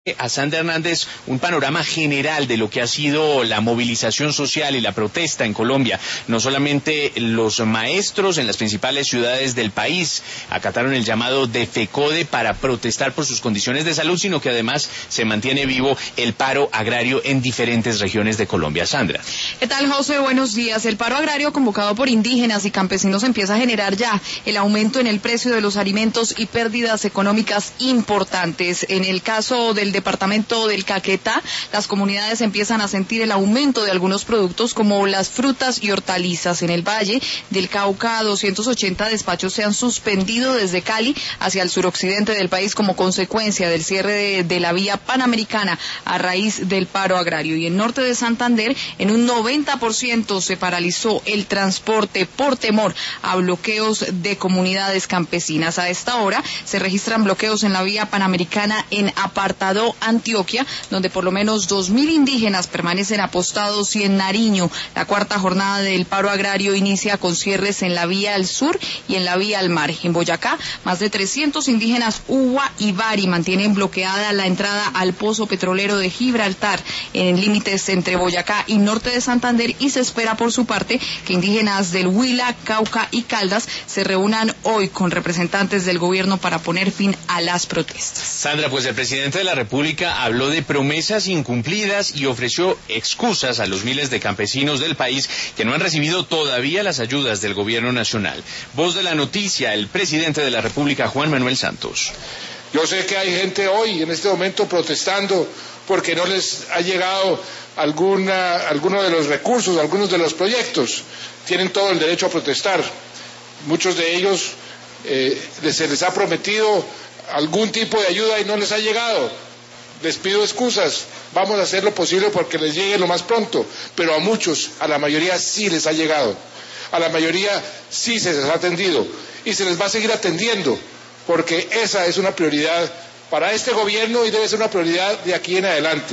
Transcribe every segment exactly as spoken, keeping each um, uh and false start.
A Sandra Hernández un panorama general de lo que ha sido la movilización social y la protesta en Colombia. No solamente los maestros en las principales ciudades del país acataron el llamado de FECODE para protestar por sus condiciones de salud, sino que además se mantiene vivo el paro agrario en diferentes regiones de Colombia. Sandra. ¿Qué tal, José? Buenos días. El paro agrario convocado por indígenas y campesinos empieza a generar ya el aumento en el precio de los alimentos y pérdidas económicas importantes. En el caso del departamento del Caquetá, las comunidades empiezan a sentir el aumento de algunos productos como las frutas y hortalizas. En el Valle del Cauca, doscientos ochenta despachos se han suspendido desde Cali hacia el suroccidente del país como consecuencia del cierre de, de la vía panamericana a raíz del paro agrario. Y en norte de Santander, en un noventa por ciento se paralizó el transporte por temor a bloqueos de comunidades campesinas. A esta hora se registran bloqueos en la vía panamericana en Apartadó, Antioquia, donde por lo menos dos mil indígenas permanecen apostados, y en Nariño la cuarta jornada del paro agrario inicia con cierres en la vía al sur y en la vía al mar. En Boyacá, más de trescientos indígenas Uwa y Bari mantienen bloqueada la entrada al pozo petrolero de Gibraltar en límites entre Boyacá y norte de Santander, y se espera por su parte que indígenas del Huila, Cauca y Caldas se reúnan hoy con representantes del gobierno para poner fin a las protestas. Sandra, pues el presidente de la República habló de promesas incumplidas y ofreció excusas a los miles de campesinos del país que no han recibido todavía las ayudas del gobierno nacional. Voz de la noticia, el presidente de la República, Juan Manuel Santos. Yo sé que hay gente hoy, en este momento, protestando porque no les ha llegado alguna, alguno de los recursos, algunos de los proyectos. Tienen todo el derecho a protestar. Muchos de ellos eh, se les ha prometido algún tipo de ayuda y no les ha llegado. Les pido excusas, vamos a hacer lo posible porque les llegue lo más pronto, pero a muchos, a la mayoría sí les ha llegado, a la mayoría sí se les ha atendido y se les va a seguir atendiendo, porque esa es una prioridad para este gobierno y debe ser una prioridad de aquí en adelante.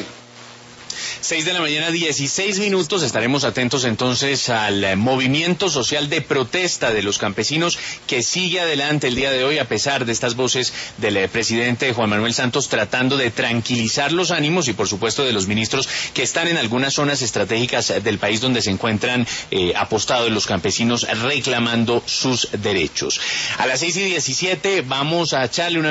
Seis de la mañana, dieciséis minutos. Estaremos atentos entonces al movimiento social de protesta de los campesinos que sigue adelante el día de hoy, a pesar de estas voces del presidente Juan Manuel Santos tratando de tranquilizar los ánimos, y por supuesto de los ministros que están en algunas zonas estratégicas del país donde se encuentran eh, apostados los campesinos reclamando sus derechos. A las seis y diecisiete vamos a echarle una